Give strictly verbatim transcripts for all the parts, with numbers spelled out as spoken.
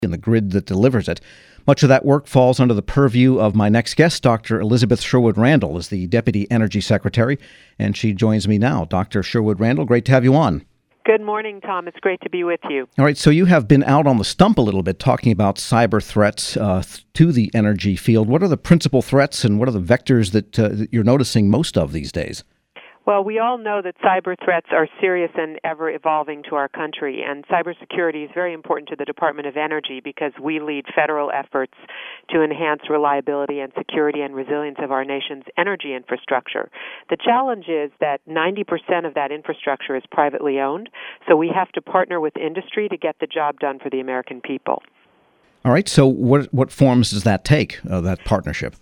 and the grid that delivers it. Much of that work falls under the purview of my next guest, Doctor Elizabeth Sherwood Randall, is the Deputy Energy Secretary, and she joins me now. Doctor Sherwood Randall, great to have you on. Good morning, Tom. It's great to be with you. All right, so you have been out on the stump a little bit talking about cyber threats uh, th- to the energy field. What are the principal threats and what are the vectors that, uh, that you're noticing most of these days? Well, we all know that cyber threats are serious and ever-evolving to our country, and cybersecurity is very important to the Department of Energy because we lead federal efforts to enhance reliability and security and resilience of our nation's energy infrastructure. The challenge is that ninety percent of that infrastructure is privately owned, so we have to partner with industry to get the job done for the American people. All right, so what what forms does that take, uh, that partnership?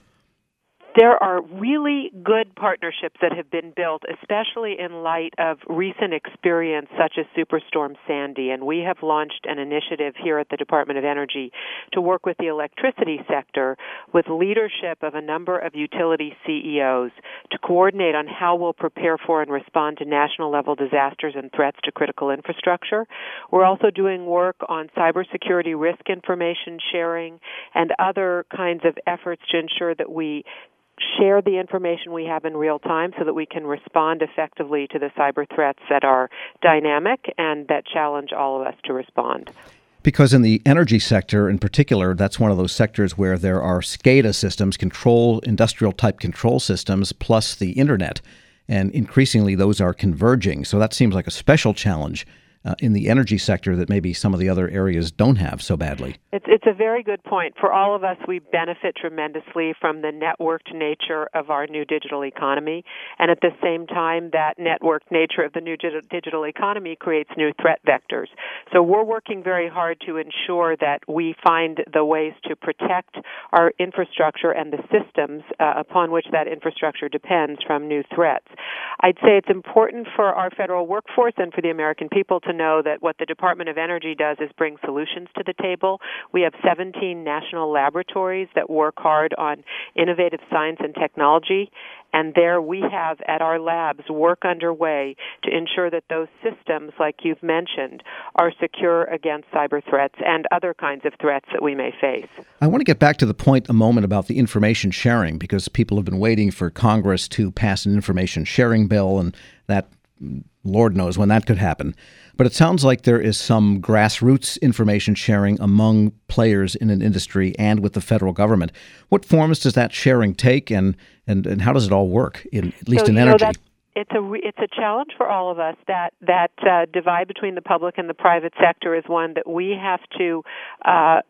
There are really good partnerships that have been built, especially in light of recent experience such as Superstorm Sandy, and we have launched an initiative here at the Department of Energy to work with the electricity sector with leadership of a number of utility C E Os to coordinate on how we'll prepare for and respond to national-level disasters and threats to critical infrastructure. We're also doing work on cybersecurity risk information sharing and other kinds of efforts to ensure that we share the information we have in real time so that we can respond effectively to the cyber threats that are dynamic and that challenge all of us to respond. Because in the energy sector in particular, that's one of those sectors where there are SCADA systems, control, industrial-type control systems, plus the Internet. And increasingly, those are converging. So that seems like a special challenge Uh, in the energy sector that maybe some of the other areas don't have so badly. It's, it's a very good point. For all of us, we benefit tremendously from the networked nature of our new digital economy. And at the same time, that networked nature of the new digital economy creates new threat vectors. So we're working very hard to ensure that we find the ways to protect our infrastructure and the systems uh, upon which that infrastructure depends from new threats. I'd say it's important for our federal workforce and for the American people to to know that what the Department of Energy does is bring solutions to the table. We have seventeen national laboratories that work hard on innovative science and technology, and there we have at our labs work underway to ensure that those systems, like you've mentioned, are secure against cyber threats and other kinds of threats that we may face. I want to get back to the point a moment about the information sharing, because people have been waiting for Congress to pass an information sharing bill, and that Lord knows when that could happen. But it sounds like there is some grassroots information sharing among players in an industry and with the federal government. What forms does that sharing take, and, and, and how does it all work, in, at least so, in you energy? Know, It's a it's a challenge for all of us. That that uh, divide between the public and the private sector is one that we have to uh,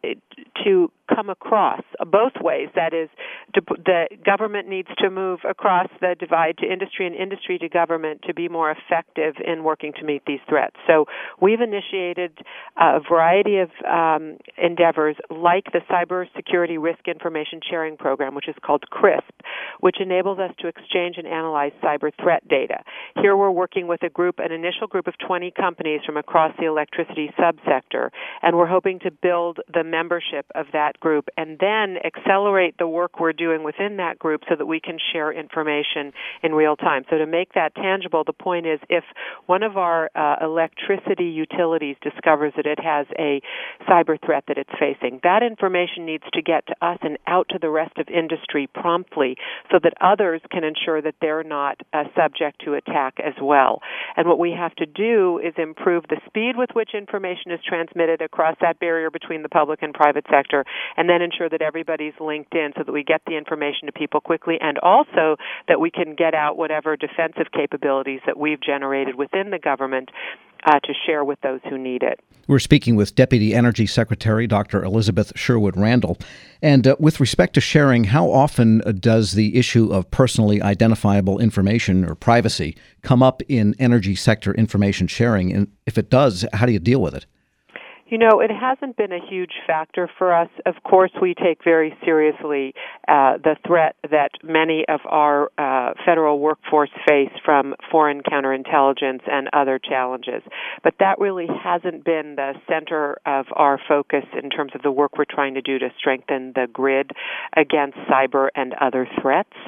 to come across both ways. That is, to, the government needs to move across the divide to industry and industry to government to be more effective in working to meet these threats. So we've initiated a variety of um, endeavors like the Cybersecurity Risk Information Sharing Program, which is called CRISP, which enables us to exchange and analyze cyber threat data. Here we're working with a group, an initial group of twenty companies from across the electricity subsector, and we're hoping to build the membership of that group and then accelerate the work we're doing within that group so that we can share information in real time. So to make that tangible, the point is if one of our uh, electricity utilities discovers that it has a cyber threat that it's facing, that information needs to get to us and out to the rest of industry promptly so that others can ensure that they're not uh, subject to attack as well. And what we have to do is improve the speed with which information is transmitted across that barrier between the public and private sector, and then ensure that everybody's linked in so that we get the information to people quickly, and also that we can get out whatever defensive capabilities that we've generated within the government uh, to share with those who need it. We're speaking with Deputy Energy Secretary Doctor Elizabeth Sherwood Randall. And uh, with respect to sharing, how often uh, does the issue of personally identifiable information or privacy come up in energy sector information sharing? And if it does, how do you deal with it? You know, it hasn't been a huge factor for us. Of course, we take very seriously uh, the threat that many of our uh, federal workforce face from foreign counterintelligence and other challenges. But that really hasn't been the center of our focus in terms of the work we're trying to do to strengthen the grid against cyber and other threats.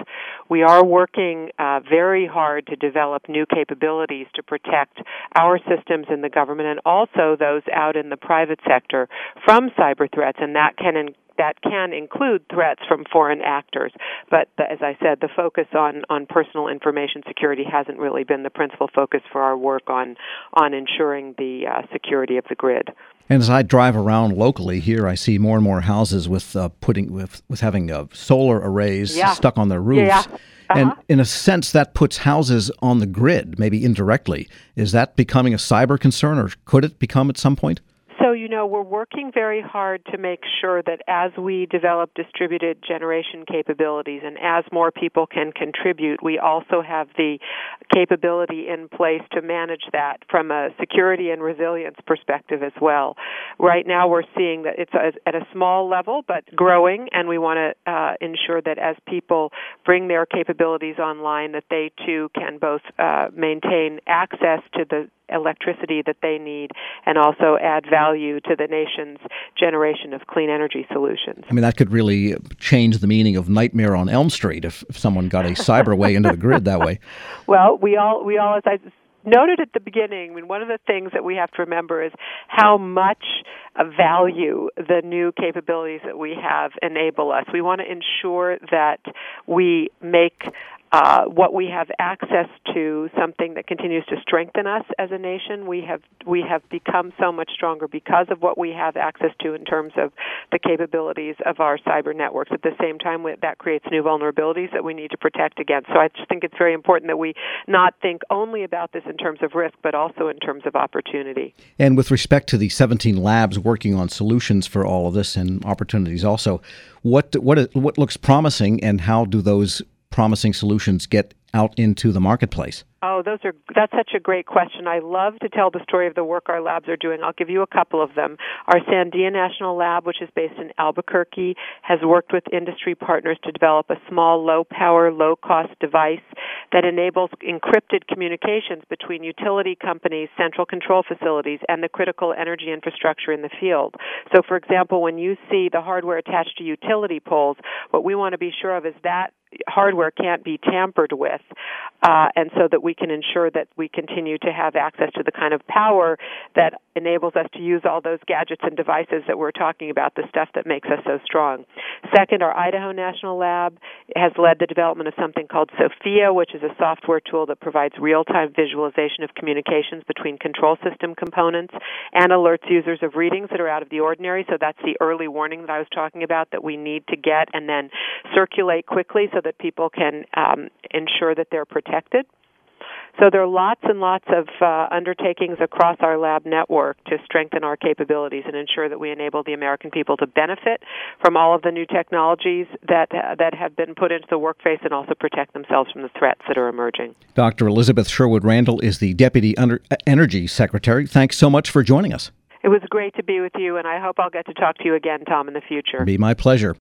we are working uh, very hard to develop new capabilities to protect our systems in the government and also those out in the private sector from cyber threats, and that can in- that can include threats from foreign actors. But the, as I said, the focus on, on personal information security hasn't really been the principal focus for our work on on ensuring the uh, security of the grid. And as I drive around locally here, I see more and more houses with uh, putting with with having uh, solar arrays yeah. stuck on their roofs. Yeah. Uh-huh. And in a sense, that puts houses on the grid, maybe indirectly. Is that becoming a cyber concern, or could it become at some point? So, you know, we're working very hard to make sure that as we develop distributed generation capabilities and as more people can contribute, we also have the capability in place to manage that from a security and resilience perspective as well. Right now we're seeing that it's at a small level but growing, and we want to uh, ensure that as people bring their capabilities online, that they too can both uh, maintain access to the electricity that they need and also add value to the nation's generation of clean energy solutions. I mean, that could really change the meaning of Nightmare on Elm Street if, if someone got a cyber way into the grid that way. Well, we all, we all, as I noted at the beginning, I mean, one of the things that we have to remember is how much value the new capabilities that we have enable us. We want to ensure that we make Uh, what we have access to something that continues to strengthen us as a nation. We have we have become so much stronger because of what we have access to in terms of the capabilities of our cyber networks. At the same time, that creates new vulnerabilities that we need to protect against. So I just think it's very important that we not think only about this in terms of risk, but also in terms of opportunity. And with respect to the seventeen labs working on solutions for all of this and opportunities also, what what what looks promising, and how do those promising solutions get out into the marketplace? Oh, those are that's such a great question. I love to tell the story of the work our labs are doing. I'll give you a couple of them. Our Sandia National Lab, which is based in Albuquerque, has worked with industry partners to develop a small, low-power, low-cost device that enables encrypted communications between utility companies, central control facilities, and the critical energy infrastructure in the field. So, for example, when you see the hardware attached to utility poles, what we want to be sure of is that hardware can't be tampered with, uh, and so that we can ensure that we continue to have access to the kind of power that enables us to use all those gadgets and devices that we're talking about, the stuff that makes us so strong. Second, our Idaho National Lab has led the development of something called SOFIA, which is a software tool that provides real-time visualization of communications between control system components and alerts users of readings that are out of the ordinary. So that's the early warning that I was talking about that we need to get and then circulate quickly so that people can um, ensure that they're protected. So there are lots and lots of uh, undertakings across our lab network to strengthen our capabilities and ensure that we enable the American people to benefit from all of the new technologies that uh, that have been put into the workplace and also protect themselves from the threats that are emerging. Doctor Elizabeth Sherwood Randall is the Deputy Under- Energy Secretary. Thanks so much for joining us. It was great to be with you, and I hope I'll get to talk to you again, Tom, in the future. It'd be my pleasure.